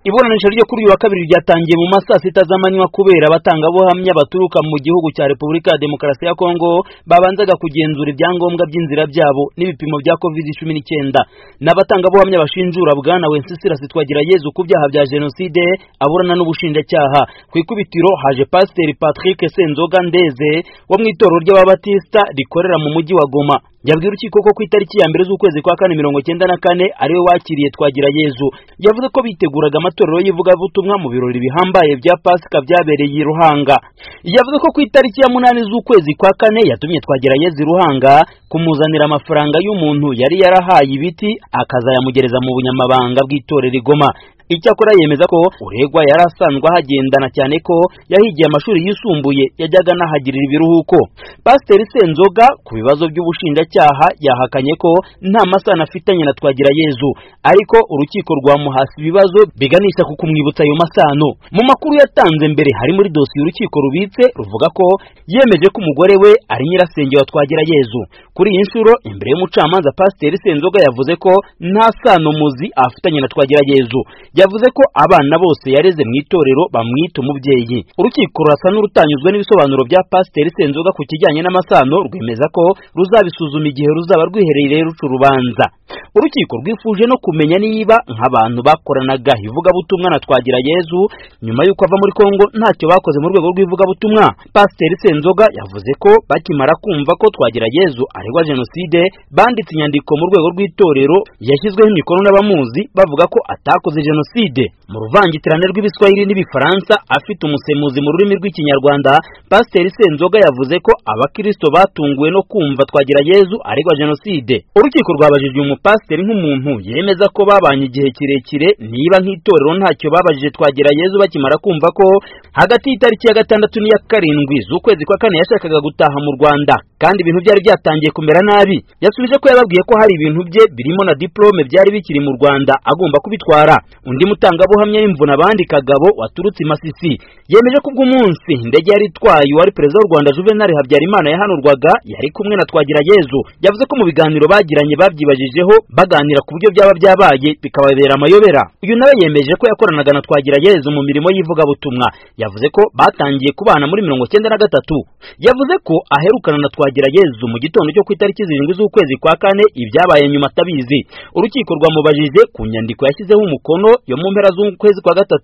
Iburanisha ryo kuri uyu wa kabiri ryatangiye mu masaa 6 z'amanywa kubera abatangabuhamya baturuka mu gihugu cya Repubulika ya Demokarasi ya Kongo babanzaga kugenzura ibyangombwa by'inzira byabo n'ibipimo bya COVID-19 n'abatangabuhamya bashinjura Bwana Wenceslas Twagirayezu ku byaha bya genocide aburana n'ubushinjacyaha. Ku ikubitiro haje Pasiteri Patrick Senzoga Ndeze wo mu itorero ry'Ababatista rikorera mu mujyi wa Goma. Yabwiye urukiko ko ku itariki ya mbere z'ukwezi kwa 4/94 ariwe wakiriye Twagirayezu. Yavuze ko biteguraga amatorero y'ivugabutumwa mu birori bihambaye bya Pasika byabereye i Ruhanga. Yavuze ko ku itariki ya 8 z'ukwezi kwa 4 yatumye Twagirayezu i Ruhanga kumuzanira amafaranga y'umuntu yari yarahaye ibiti akazayamugereza mu bunyamabanga bw'itorero i Goma. Icyakora yemeza ko uregwa yari asanzwe ahagendana cyane ko yahigiye amashuri yisumbuye yajyaga nahagirira ibiruhuko. Pasiteri Senzoga ku bibazo by'ubushinjacyaha yahakanye ko nta masano afitanye na Twagirayezu, ariko urukiko rwamuhasi ibibazo biganisha ku kumwibutsa ayo masano. Mu makuru yatanze mbere hari muri dosiye urukiko rubitse ruvuga ko yemeje ko umugore we ari nyirasenge wa Twagirayezu. Kuri iyi nshuro imbere y'umucamanza Pasiteri Senzoga yavuze ko nta sano muzi afitanye na Twagirayezu. Yavuze ko abana bose yareze mu itorero bamwita umubyeyi. Urukiko rurasa n'urutanyuzwe n'ibisobanuro bya Pasiteri Senzoga ku kijyanye n'amasano, rwemeza ko ruzabisuzuma igihe ruzaba rwiherereye ruca urubanza. Urukiko rwifuje no kumenya niba nk'abantu bakoranaga ivugabutumwa na Twagirayezu nyuma y'uko ava muri Kongo ntacyo bakoze mu rwego rw'ivugabutumwa. Pasiteri Senzoga yavuze ko bakimara kumva ko Twagirayezu aregwa genocide banditse inyandiko mu rwego rw'itorero yashyizweho imikono n'abamuzi bavuga ko atakoze genocide. Mu ruvangitirane rw'ibiswahili n'ibifaransa afite umusemuzi mu rurimi rw'ikinyarwanda, Pasiteri Senzoga yavuze ko abakristo batunguwe no kumva Twagirayezu aregwa genocide. Urukiko rwabajije umupasiteri nk'umuntu yemeza ko babanye igihe kirekire niba nk'itorero ntacyo babajije Twagirayezu bakimara kumva ko hagati y'itariki ya 6 n'iya 7 z'ukwezi kwa 4 yashakaga gutaha mu Rwanda kandi ibintu byari byatangiye kumera nabi. Yasubije ko yababwiye ko hari ibintu bye birimo na diplome byari bikiri mu Rwanda agomba kubitwara. Undi mutangabuhamya y'imvuna abandi Kagabo waturutse Masisi yemeje ko ubw'umunsi indege yari itwaye wari perezida w'u Rwanda Juvenal Habyarimana yahanurwaga yari kumwe na Twagirayezu. Yavuze ko mu biganiro bagiranye babyibajijeho baganira ku buryo byaba byabaye bikababera amayobera. Uyu nawe yemeje ko yakoranaga na Twagirayezu mu mirimo y'ivugabutumwa. Yavuze ko batangiye kubana muri 1993. Yavuze ko aherukana na Twagirayezu mu gitondo cyo ku itariki 7 z'ukwezi kwa 4 ibyabaye nyuma atabizi. Urukiko rwamubajije ku nyandiko yashyizeho umukono yo mu mpera z'ukwezi kwa 3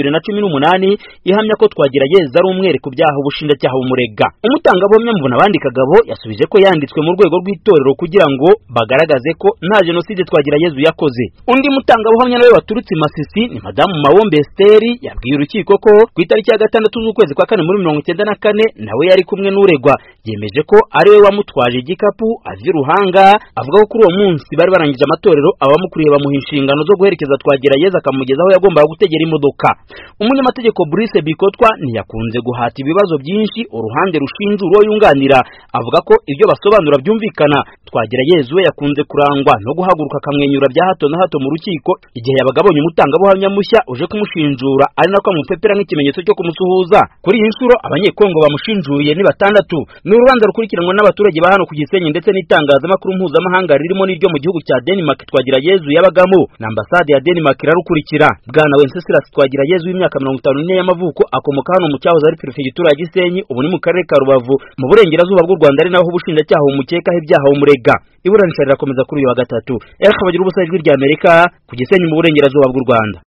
2018 ihamya ko Twagirayezu ari umwere ku byaha ubushinjacyaha bumurega. Umutangabuhamya Mvuna abandi Kagabo yasubije ko yanditswe mu rwego rw'itorero kugira ngo bagaragaze ko nta genocide Twagirayezu yakoze. Undi mutangabuhamya nawe waturutse Masisi ni Madamu Mawombe Esteri yabwiye urukiko ko ku itariki ya 6 z'ukwezi kwa 4 muri 1994 nawe yari kumwe n'uregwa. Yemeje ko ariwe wamutwaje igikapu azi Ruhanga, avuga ko kuri uwo munsi bari barangije amatorero abamukuriye bamuha inshingano zo guherekeza Twagirayezu akamugeza aho yagombaga gutegera imodoka. Umunyamategeko Brice Bikotwa ntiyakunze guhata ibibazo byinshi uruhande rushinja uwo yunganira, avuga ko ibyo basobanura byumvikana. Twagirayezu we yakunze kurangwa no guhaguruka akamwenyura bya hato na hato mu rukiko igihe yabaga abonye umutangabuhamya mushya uje kumushinjura ari nako amupepera nk'ikimenyetso cyo kumusuhuza. Kuri iyi nshuro abanyekongo bamushinjuye ni 6. Ni urubanza rukurikiranwa n'abaturage ba hano ku Gisenyi ndetse n'itangazamakuru mpuzamahanga ririmo n'iryo mu gihugu cya Denmark Twagirayezu yabagamo na ambasade ya Denmark irarukurikira. Bwana Wenceslas Twagirayezu w'imyaka 54 y'amavuko akomoka hano mu cyahoze ari perefegitura ya Gisenyi, ubu ni mu karere ka Rubavu mu burengerazuba bw'u Rwanda, ari naho ubushinjacyaha bumukekaho ibyaha bumurega. Iburanisha rirakomeza kuri uyu wa 3. Bagira ubusa ijwi ry'Amerika ku Gisenyi mu burengerazuba bw'u Rwanda.